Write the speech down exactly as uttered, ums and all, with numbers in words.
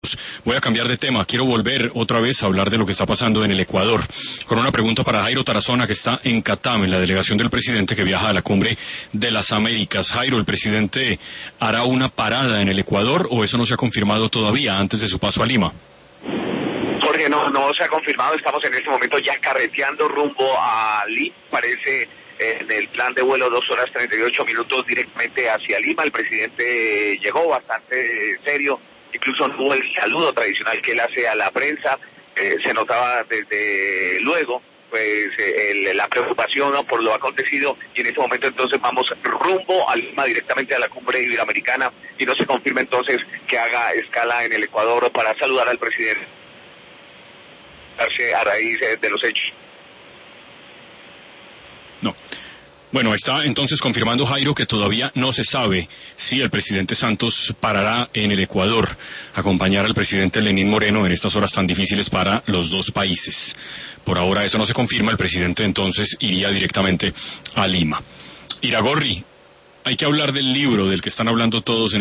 Voy a cambiar de tema. Quiero volver otra vez a hablar de lo que está pasando en el Ecuador. Con una pregunta para Jairo Tarazona, que está en Catam, en la delegación del presidente que viaja a la Cumbre de las Américas. Jairo, ¿el presidente hará una parada en el Ecuador o eso no se ha confirmado todavía antes de su paso a Lima? Jorge, no, no se ha confirmado. Estamos en este momento ya carreteando rumbo a Lima. Parece eh, en el plan de vuelo dos horas treinta y ocho minutos directamente hacia Lima. El presidente llegó bastante serio. Incluso no hubo el saludo tradicional que él hace a la prensa, eh, se notaba desde luego pues eh, el, la preocupación, ¿no?, por lo acontecido, y en este momento entonces vamos rumbo a Lima, directamente a la Cumbre Iberoamericana, y no se confirma entonces que haga escala en el Ecuador para saludar al presidente a raíz de los hechos. No. Bueno, está entonces confirmando Jairo que todavía no se sabe si el presidente Santos parará en el Ecuador a acompañar al presidente Lenín Moreno en estas horas tan difíciles para los dos países. Por ahora eso no se confirma, el presidente entonces iría directamente a Lima. Iragorri, hay que hablar del libro del que están hablando todos en